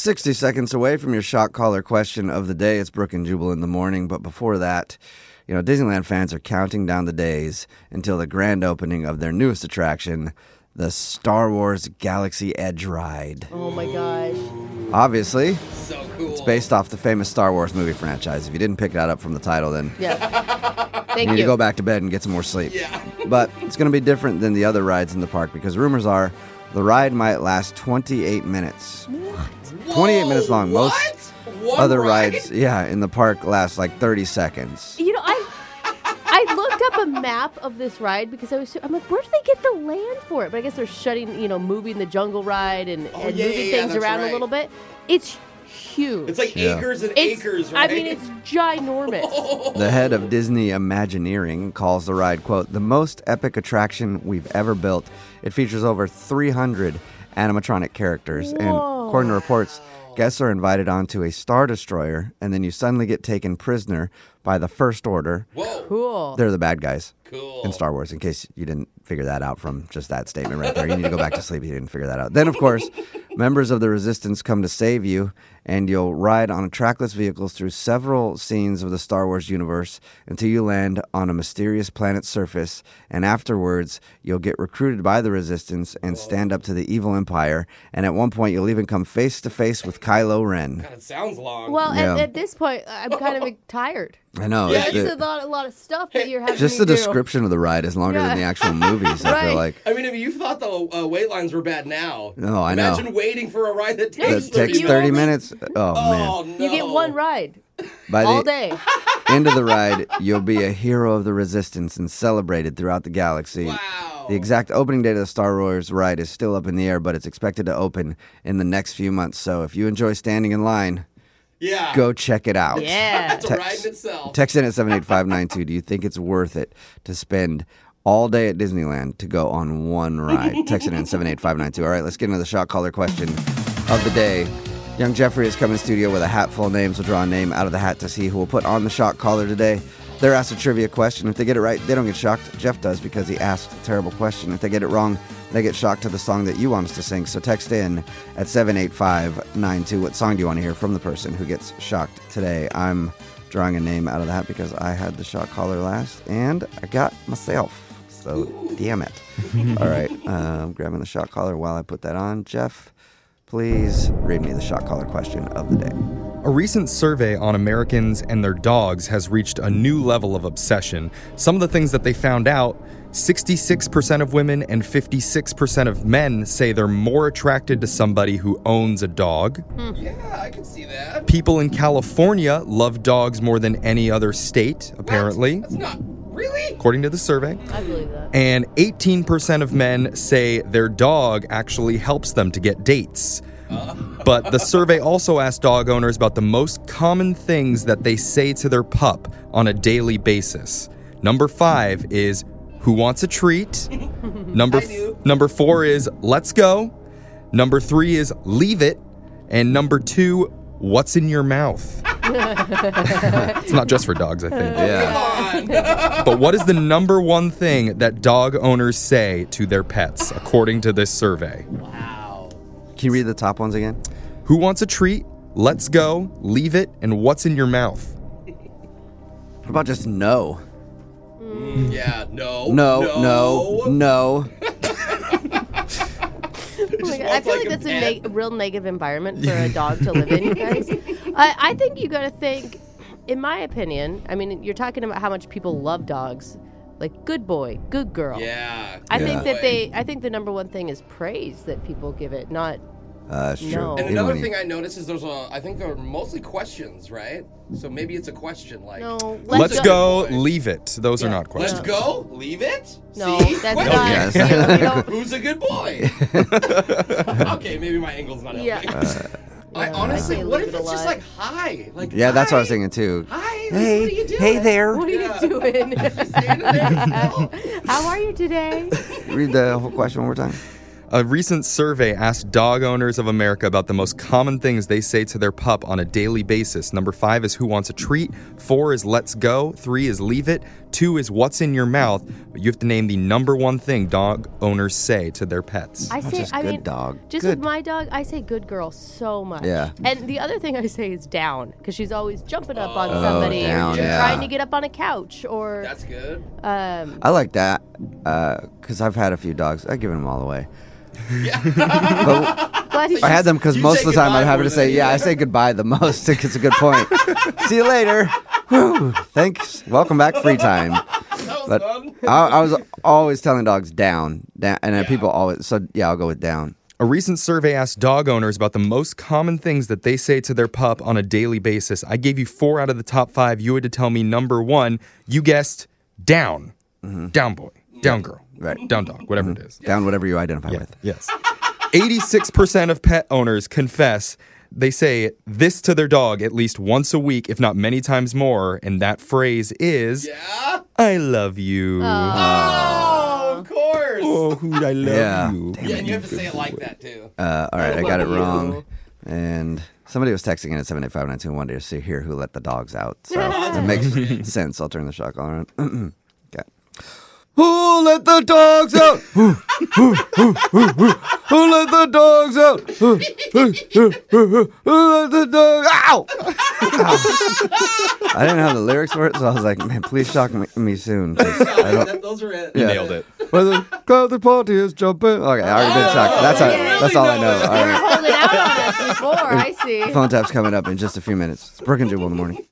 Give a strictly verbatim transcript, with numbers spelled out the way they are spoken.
sixty seconds away from your shock collar question of the day. It's Brooke and Jubal in the morning. But before that, you know, Disneyland fans are counting down the days until the grand opening of their newest attraction, the Star Wars Galaxy Edge ride. Oh, my gosh. Obviously, So cool. it's based off the famous Star Wars movie franchise. If you didn't pick that up from the title, then Yeah. you Thank need you. to go back to bed and get some more sleep. Yeah. But it's going to be different than the other rides in the park because rumors are the ride might last twenty-eight minutes. What? twenty-eight minutes long. What? Most One other ride? rides, yeah, in the park last like thirty seconds. You know, I I looked up a map of this ride because I was I'm like, where do they get the land for it? But I guess they're shutting, you know, moving the jungle ride and, Oh, and yeah, moving yeah, yeah, things that's around right. a little bit. It's huge. It's like Yeah. acres and It's- acres, right? I mean, it's ginormous. The head of Disney Imagineering calls the ride, quote, the most epic attraction we've ever built. It features over three hundred animatronic characters. And Whoa. according to reports, guests are invited onto a Star Destroyer, and then you suddenly get taken prisoner by the First Order. Whoa. Cool. They're the bad guys Cool. in Star Wars, in case you didn't figure that out from just that statement right there. You need to go back to sleep if you didn't figure that out. Then, of course, members of the Resistance come to save you, and you'll ride on trackless vehicles through several scenes of the Star Wars universe until you land on a mysterious planet's surface, and afterwards, you'll get recruited by the Resistance and stand up to the evil Empire, and at one point, you'll even come face-to-face with Kylo Ren. God, it sounds long. Well, Yeah. at, at this point, I'm kind of tired. I know. Yeah, it's- It's it- a lot, a lot of stuff that you're having just to the do. description of the ride is longer Yeah. than the actual movies, I feel Right. like. I mean, if you thought the uh, wait lines were bad now, No, I know. imagine waiting for a ride that That takes takes you thirty only- minutes. Oh, man. Oh, no. You get one ride By all the day. end of the ride, you'll be a hero of the Resistance and celebrated throughout the galaxy. Wow. The exact opening date of the Star Wars ride is still up in the air, but it's expected to open in the next few months. So if you enjoy standing in line, Yeah. go check it out. Yeah. It's a Text- ride in itself. Text in at seven eight five nine two. Do you think it's worth it to spend all day at Disneyland to go on one ride? Text it in at seven eight five nine two. All right, let's get into the shot caller question of the day. Young Jeffrey has come in studio with a hat full of names. We'll draw a name out of the hat to see who will put on the shot caller today. They're asked a trivia question. If they get it right, they don't get shocked. Jeff does because he asked a terrible question. If they get it wrong, they get shocked to the song that you want us to sing. So text in at seven eight five nine two. What song do you want to hear from the person who gets shocked today? I'm drawing a name out of the hat because I had the shot caller last, and I got myself. So, damn it. All right, uh, I'm grabbing the shot caller while I put that on. Jeff, please read me the shot caller question of the day. A recent survey on Americans and their dogs has reached a new level of obsession. Some of the things that they found out, sixty-six percent of women and fifty-six percent of men say they're more attracted to somebody who owns a dog. Yeah, I can see that. People in California love dogs more than any other state, apparently, That's not really. according to the survey. I believe that. And eighteen percent of men say their dog actually helps them to get dates. But the survey also asked dog owners about the most common things that they say to their pup on a daily basis. Number five is, who wants a treat? Number, I do. number four is, let's go. Number three is, leave it. And number two, what's in your mouth? It's not just for dogs, I think. Yeah. Come on. But what is the number one thing that dog owners say to their pets, according to this survey? Wow. Can you read the top ones again? Who wants a treat? Let's go. Leave it. And what's in your mouth? What about just no? Yeah, no. No, no, no. Oh my God. I wants, feel like, like a that's a, pet. neg- a real negative environment for a dog to live in, you guys. I, I think you got to think, in my opinion, I mean, you're talking about how much people love dogs. Like, good boy, good girl. Yeah. I Yeah. think that Boy. they, I think the number one thing is praise that people give it, not, Uh, that's true. No. And Even another when you- thing I noticed is there's a, I think they're mostly questions, right? So maybe it's a question like, no, Let's, Let's go. go. Leave it. Those are Yeah. not questions. let's go, leave it? no, See? that's Wait, not, yes. you know, you don't- Who's a good boy? Okay, maybe my angle's not helping. yeah. I Yeah, honestly, I say what leave if it it's just alive. like hi? Like Yeah, that's what I was hi. thinking too. Hi, like, Hey, what are you doing? hey there. What are Yeah. you doing? Standing there still? How are you today? Read the whole question one more time. A recent survey asked dog owners of America about the most common things they say to their pup on a daily basis. Number five is who wants a treat. Four is let's go. Three is leave it. Two is what's in your mouth. But you have to name the number one thing dog owners say to their pets. I say, just I good mean, dog. just Good. with my dog, I say good girl so much. Yeah. And the other thing I say is down, because she's always jumping up on Oh, somebody, down, or yeah. trying to get up on a couch, or That's good. um, I like that because I've had a few dogs. I've given them all away. glad he's I had just- them because You most say of the time goodbye I'm having more to say, than yeah, I anything. say goodbye the most. It's a good point. See you later. Whew. Thanks. Welcome back, free time. That was But fun. I, I was always telling dogs down, down, and then people always. So yeah, I'll go with down. A recent survey asked dog owners about the most common things that they say to their pup on a daily basis. I gave you four out of the top five. You had to tell me number one. You guessed down. Down boy. Down girl. Right. Down dog. Whatever it is. Down, whatever you identify with. Yes. eighty-six percent of pet owners confess they say this to their dog at least once a week, if not many times more. And that phrase is, Yeah. I love you. Oh, of course. Oh, who I love Yeah. you. Yeah, and you have to say it like that too. Uh, all right, I got it love you. wrong. And somebody was texting in at seven eight five nine two and wanted to see here who let the dogs out. So it makes sense. I'll turn the shot collar on. Okay. Who let the dogs out? Who, who, who, who, who, who let the dogs out? Who, who, who, who, who, who let the dogs Ow! Ow! I didn't have the lyrics for it, so I was like, man, please shock me, me soon. 'cause I don't, That- those are it. You Yeah. nailed it. where the crowd, the party is jumping. Okay, I already been shocked. That's, all, yeah. that's all I know. Really All right. holding out on us before. I see. Phone tap's coming up in just a few minutes. It's Brooke and Jubal in the morning.